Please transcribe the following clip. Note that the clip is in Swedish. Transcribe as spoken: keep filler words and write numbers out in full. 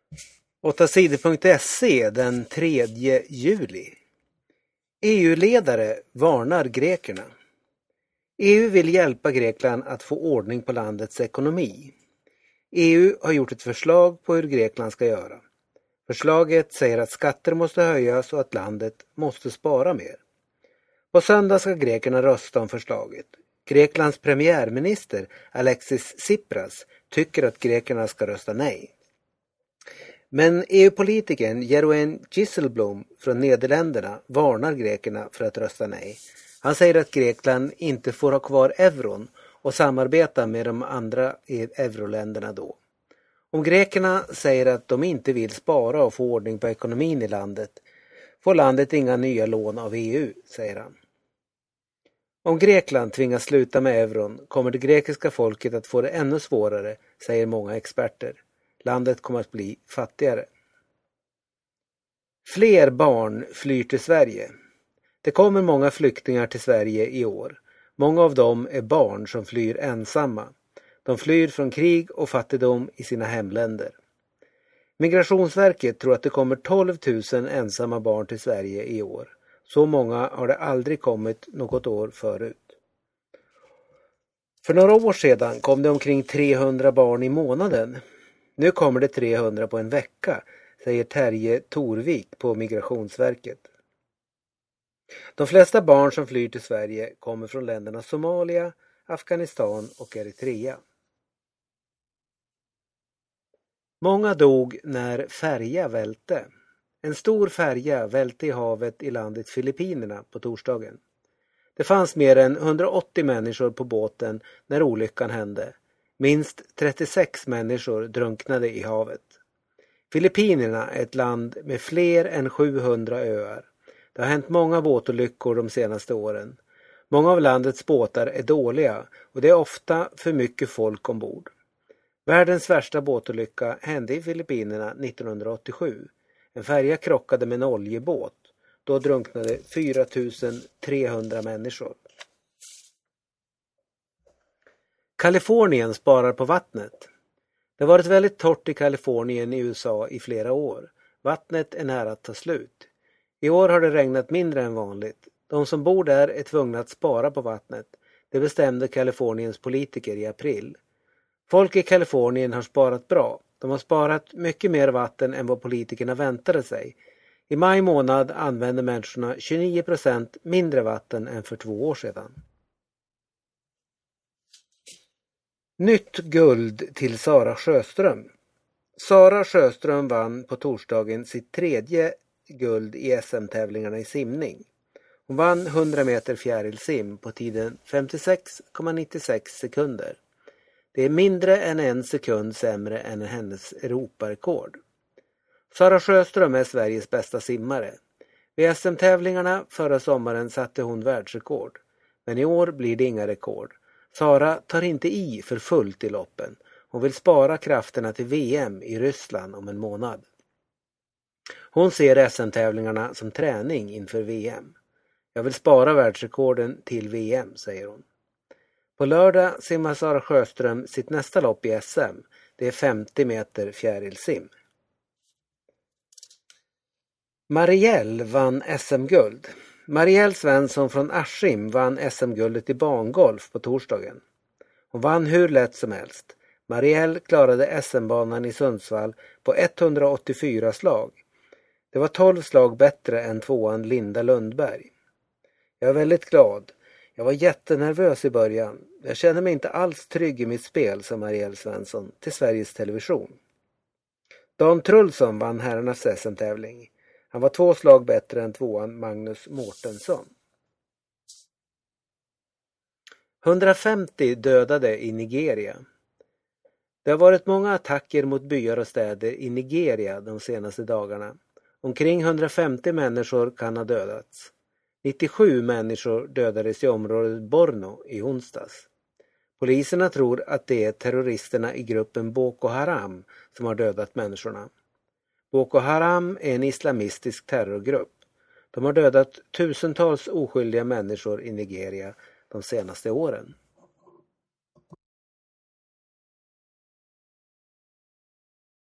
åtta sidor punkt se den tredje juli. E U-ledare varnar grekerna. E U vill hjälpa Grekland att få ordning på landets ekonomi. E U har gjort ett förslag på hur Grekland ska göra. Förslaget säger att skatter måste höjas och att landet måste spara mer. På söndag ska grekerna rösta om förslaget. Greklands premiärminister Alexis Tsipras tycker att grekerna ska rösta nej. Men E U-politikern Jeroen Dijsselbloem från Nederländerna varnar grekerna för att rösta nej. Han säger att Grekland inte får ha kvar euron och samarbeta med de andra euroländerna då. Om grekerna säger att de inte vill spara och få ordning på ekonomin i landet får landet inga nya lån av E U, säger han. Om Grekland tvingas sluta med euron kommer det grekiska folket att få det ännu svårare, säger många experter. Landet kommer att bli fattigare. Fler barn flyr till Sverige. Det kommer många flyktingar till Sverige i år. Många av dem är barn som flyr ensamma. De flyr från krig och fattigdom i sina hemländer. Migrationsverket tror att det kommer tolv tusen ensamma barn till Sverige i år. Så många har det aldrig kommit något år förut. För några år sedan kom det omkring trehundra barn i månaden. Nu kommer det trehundra på en vecka, säger Terje Torvik på Migrationsverket. De flesta barn som flyr till Sverige kommer från länderna Somalia, Afghanistan och Eritrea. Många dog när färja välte. En stor färja välte i havet i landet Filippinerna på torsdagen. Det fanns mer än hundraåttio människor på båten när olyckan hände. Minst trettiosex människor drunknade i havet. Filippinerna är ett land med fler än sjuhundra öar. Det har hänt många båtolyckor de senaste åren. Många av landets båtar är dåliga och det är ofta för mycket folk ombord. Världens värsta båtolycka hände i Filippinerna nittonhundraåttiosju. En färja krockade med en oljebåt. Då drunknade fyra tusen trehundra människor. Kalifornien sparar på vattnet. Det har varit väldigt torrt i Kalifornien i U S A i flera år. Vattnet är nära att ta slut. I år har det regnat mindre än vanligt. De som bor där är tvungna att spara på vattnet. Det bestämde Kaliforniens politiker i april. Folk i Kalifornien har sparat bra. De har sparat mycket mer vatten än vad politikerna väntade sig. I maj månad använde människorna tjugonio procent mindre vatten än för två år sedan. Nytt guld till Sara Sjöström. Sara Sjöström vann på torsdagen sitt tredje guld i S M-tävlingarna i simning. Hon vann hundra meter fjärilsim på tiden femtiosex komma nittiosex sekunder. Det är mindre än en sekund sämre än hennes Europarekord. Sara Sjöström är Sveriges bästa simmare. Vid S M-tävlingarna förra sommaren satte hon världsrekord. Men i år blir det inga rekord. Sara tar inte i för fullt i loppen. Hon vill spara krafterna till V M i Ryssland om en månad. Hon ser S M-tävlingarna som träning inför V M. Jag vill spara världsrekorden till V M, säger hon. På lördag simmar Sara Sjöström sitt nästa lopp i S M. Det är femtio meter fjärilsim. Marielle vann S M-guld. Marielle Svensson från Askim vann S M-guldet i bangolf på torsdagen. Hon vann hur lätt som helst. Marielle klarade S M-banan i Sundsvall på etthundraåttiofyra slag. Det var tolv slag bättre än tvåan Linda Lundberg. Jag är väldigt glad. Jag var jättenervös i början. Jag känner mig inte alls trygg i mitt spel, sa Marielle Svensson till Sveriges Television. Dan Trulsson vann herrarnas S M-tävling. Han var två slag bättre än tvåan Magnus Mårtensson. hundrafemtio dödade i Nigeria. Det har varit många attacker mot byar och städer i Nigeria de senaste dagarna. Omkring hundrafemtio människor kan ha dödats. nittiosju människor dödades i området Borno i onsdags. Poliserna tror att det är terroristerna i gruppen Boko Haram som har dödat människorna. Boko Haram är en islamistisk terrorgrupp. De har dödat tusentals oskyldiga människor i Nigeria de senaste åren.